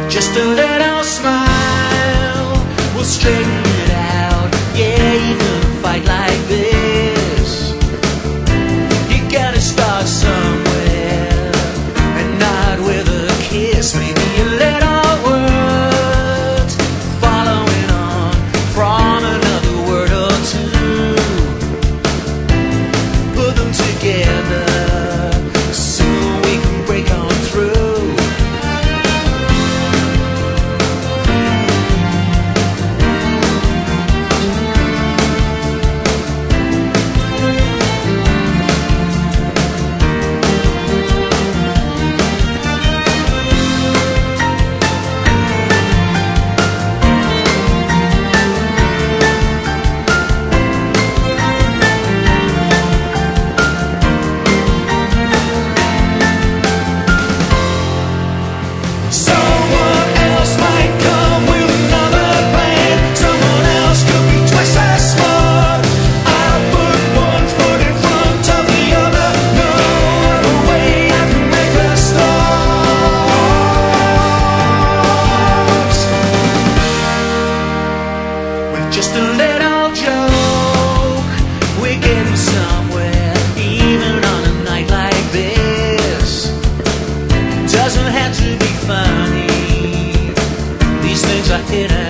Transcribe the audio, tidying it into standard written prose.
Just a little smile will straighten it out. Yeah, even a fight like this, you gotta start somewhere, and not with a kiss. Maybe a little words following on from another word or two. Put them together so we can break on through. Just a little joke, we're getting somewhere, even on a night like this. Doesn't have to be funny, these things are hidden.